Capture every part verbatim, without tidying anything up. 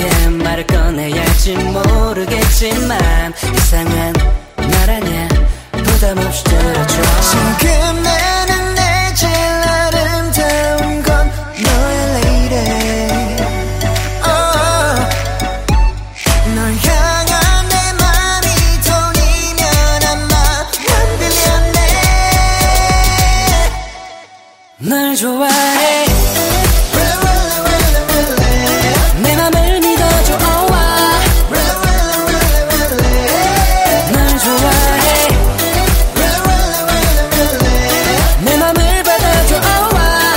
어떻게 말을 꺼내야 할지 모르겠지만 이상한 말 아냐 부담 없이 들어줘. 지금 나는 내 제일 아름다운 건 너의 lady. oh. 널 향한 내 맘이 돈이면 아마 흔들렸네. 널 좋아해 내 맘을 믿어줘. oh, 널 좋아해 내 맘을 받아줘. oh,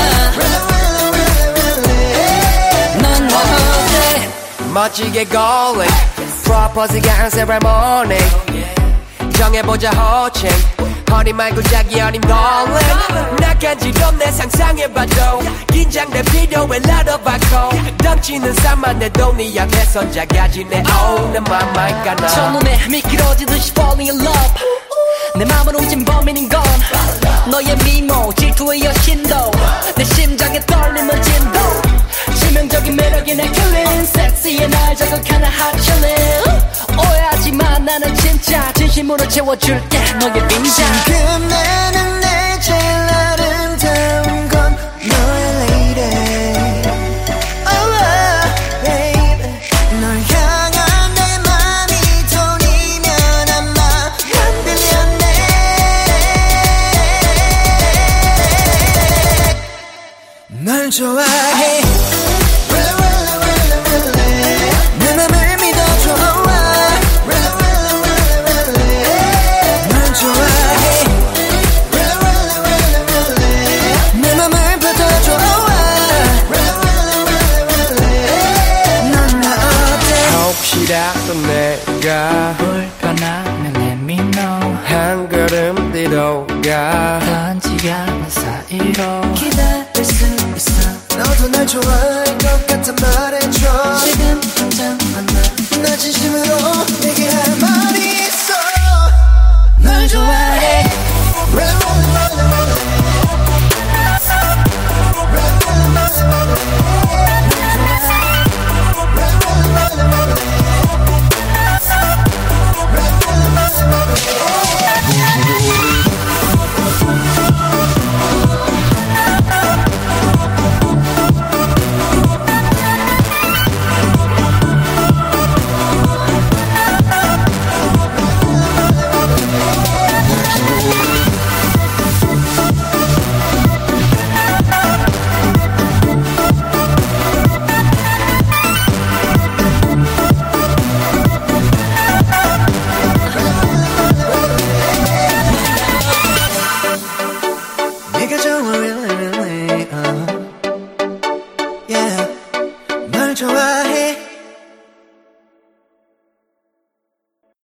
넌 나 어때 멋지게 golling 프로포즈가 한 세레모니 정해보자 호칭 허니 말고 자기 어린 darling 나 간지럽네 상상해봐도 긴장돼 필요해 나눠봐고 덩치는 산만해도 네 앞에선 작아지네. oh 내 맘만 가나 첫눈에 미끄러지듯이 falling in love. 내 맘을 훔친 범인인 건 너의 미모 질투의 여신도 내 심장에 떨림은 진도 치명적인 매력이 내 killing 섹시해 날 자극하는 hot chillin. 오해하지마 나는 진짜 진심으로 채워줄게 너의 빈장. 지금 나는 내 제일 아름다운 건 너의 lady. oh, baby. 널 향한 내 맘이 돈이면 아마 흔들렸네. 널 좋아해 내 맘을 믿어줘. 널 좋아해 내 맘을 받아줘. 넌 나 어때 혹시라도 내가 불편하면 let me know. 한 걸음 뒤로 가 단지 않은 사이로 기다릴 수 있어. 너도 날 좋아해